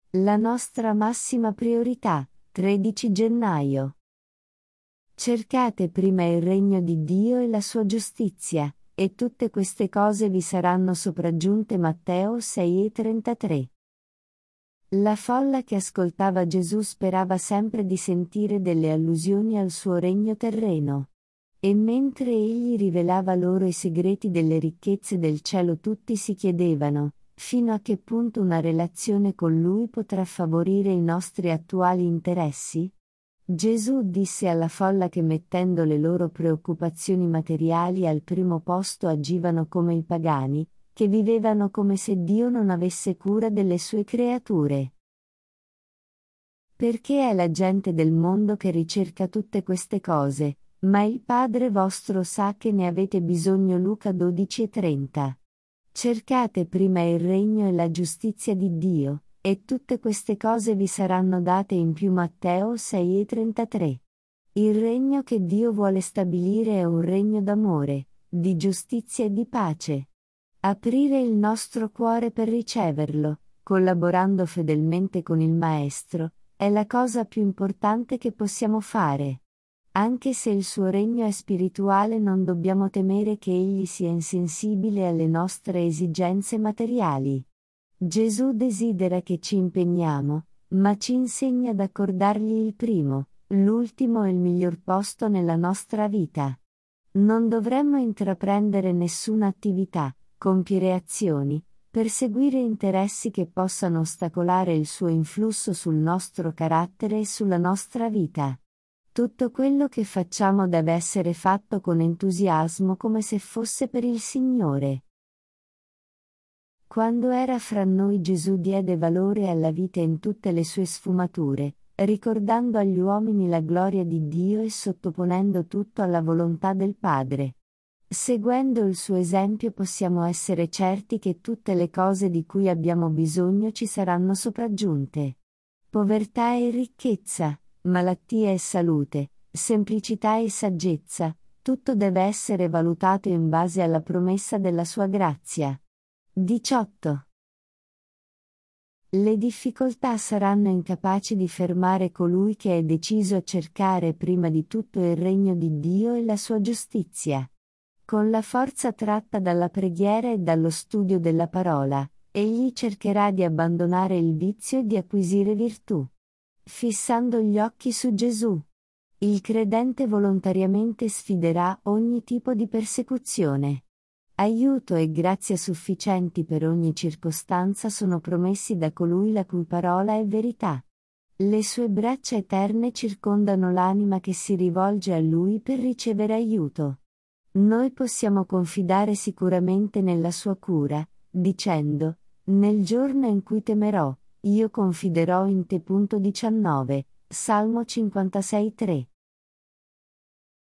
La nostra massima priorità, 13 gennaio. Cercate prima il regno di Dio e la sua giustizia, e tutte queste cose vi saranno sopraggiunte. Matteo 6,33. La folla che ascoltava Gesù sperava sempre di sentire delle allusioni al suo regno terreno. E mentre egli rivelava loro i segreti delle ricchezze del cielo, tutti si chiedevano: fino a che punto una relazione con lui potrà favorire i nostri attuali interessi? Gesù disse alla folla che, mettendo le loro preoccupazioni materiali al primo posto, agivano come i pagani, che vivevano come se Dio non avesse cura delle sue creature. Perché è la gente del mondo che ricerca tutte queste cose, ma il Padre vostro sa che ne avete bisogno. Luca 12,30. Cercate prima il regno e la giustizia di Dio, e tutte queste cose vi saranno date in più. Matteo 6,33. Il regno che Dio vuole stabilire è un regno d'amore, di giustizia e di pace. Aprire il nostro cuore per riceverlo, collaborando fedelmente con il Maestro, è la cosa più importante che possiamo fare. Anche se il suo regno è spirituale, non dobbiamo temere che egli sia insensibile alle nostre esigenze materiali. Gesù desidera che ci impegniamo, ma ci insegna ad accordargli il primo, l'ultimo e il miglior posto nella nostra vita. Non dovremmo intraprendere nessuna attività, compiere azioni, perseguire interessi che possano ostacolare il suo influsso sul nostro carattere e sulla nostra vita. Tutto quello che facciamo deve essere fatto con entusiasmo, come se fosse per il Signore. Quando era fra noi, Gesù diede valore alla vita in tutte le sue sfumature, ricordando agli uomini la gloria di Dio e sottoponendo tutto alla volontà del Padre. Seguendo il suo esempio possiamo essere certi che tutte le cose di cui abbiamo bisogno ci saranno sopraggiunte. Povertà e ricchezza, malattia e salute, semplicità e saggezza, tutto deve essere valutato in base alla promessa della sua grazia. 18. Le difficoltà saranno incapaci di fermare colui che è deciso a cercare prima di tutto il regno di Dio e la sua giustizia. Con la forza tratta dalla preghiera e dallo studio della parola, egli cercherà di abbandonare il vizio e di acquisire virtù. Fissando gli occhi su Gesù, il credente volontariamente sfiderà ogni tipo di persecuzione. Aiuto e grazia sufficienti per ogni circostanza sono promessi da colui la cui parola è verità. Le sue braccia eterne circondano l'anima che si rivolge a lui per ricevere aiuto. Noi possiamo confidare sicuramente nella sua cura, dicendo: nel giorno in cui temerò, io confiderò in te. 19, Salmo 56,3.